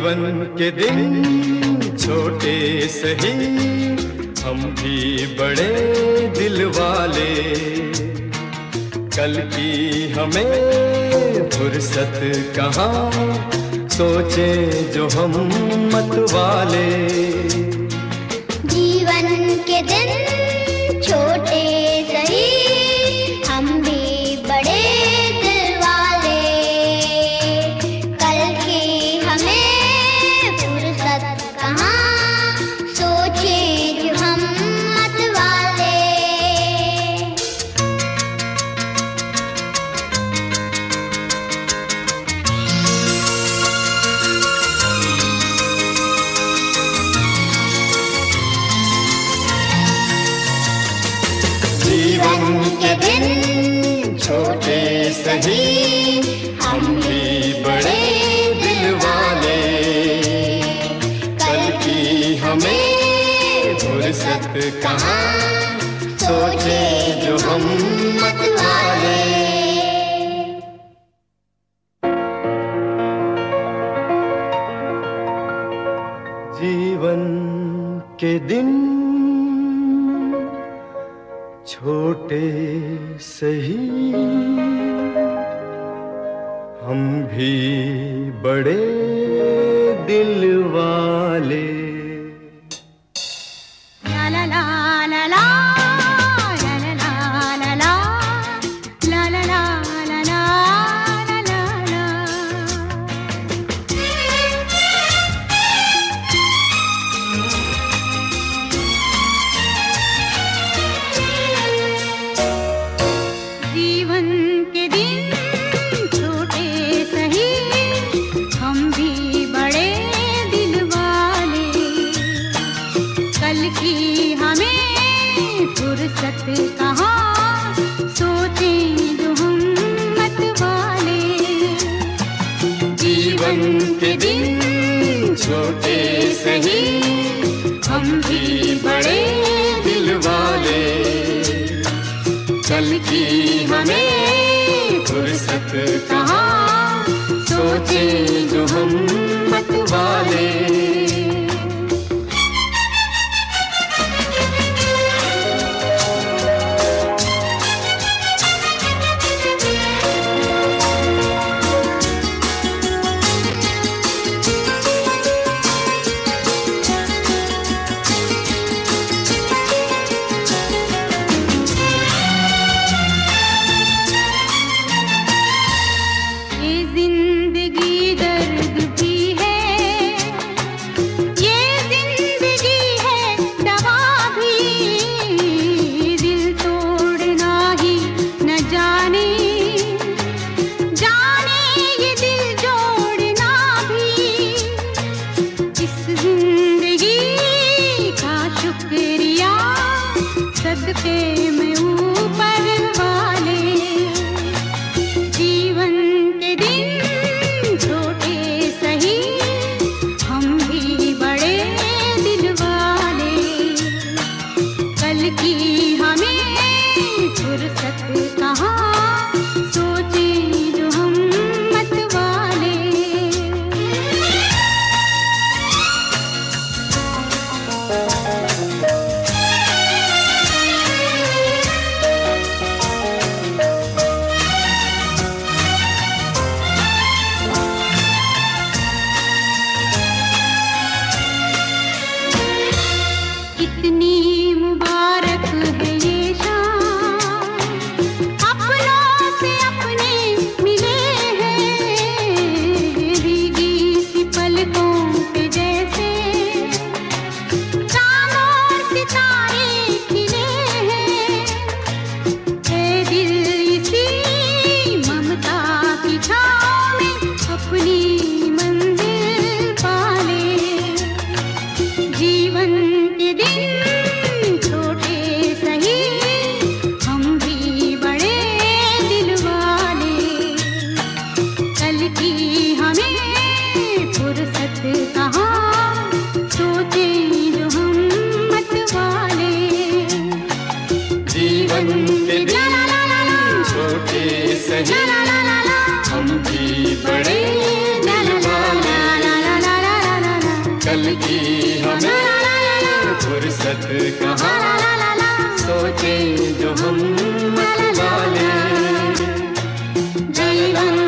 जीवन के दिन छोटे सही, हम भी बड़े दिल वाले। कल की हमें फुर्सत कहाँ, सोचें जो हम मत वाले। जीवन के दिन छोटे सही, हम भी बड़े दिल वाले। कल की हमें फुर्सत कहाँ, सोचे जो हम मत वाले। जीवन के दिन छोटे सही, हम भी बड़े दिल वाले। कल की हमें फुर्सत कहाँ, सोचे जो हम मत वाले। जीवन के दिन छोटे सही, हम भी बड़े दिल वाले। ला ला ला ला ला ला ला ला ला ला ला ला ला ला ला ला ला। जीवन के दिन छोटे सही, हम भी बड़े दिल वाले। कल की हमें फुर्सत कहाँ, सोचें जो हम मत वाले। जीवन के दिन छोटे सही, हम भी बड़े दिल वाले। कल की हमें फुर्सत कहाँ, सोचे जो हम मत वाले। ये जिंदगी दर्द भी है, ये जिंदगी है दवा भी। दिल तोड़ना ही न जाने, जाने ये दिल जोड़ना भी। इस जिंदगी का शुक्रिया सदके में ऊपर वाले। जीवन के दिन छोटे सही, हम भी बड़े दिल वाले। कल की हमें फुर्सत कहाँ, सोचे जो हम मत वाले। कल की हमें फुर्सत कहाँ, सोचे जो हम मत वाले। जय